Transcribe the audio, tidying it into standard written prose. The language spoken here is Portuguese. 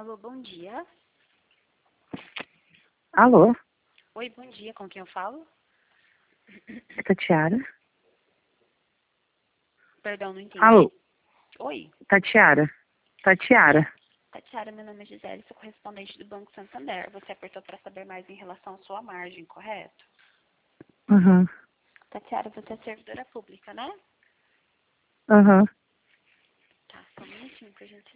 Alô, bom dia. Alô, Oi, bom dia. Com quem eu falo? é Tatiara? Perdão, não entendi. Alô, Oi, Tatiara? Tatiara? Tatiara, meu nome é Gisele, sou correspondente do Banco Santander. Você apertou para saber mais em relação à sua margem, correto? Uhum, Tatiara, você é servidora pública, né? uhum. Tá, só um minutinho, por gentileza.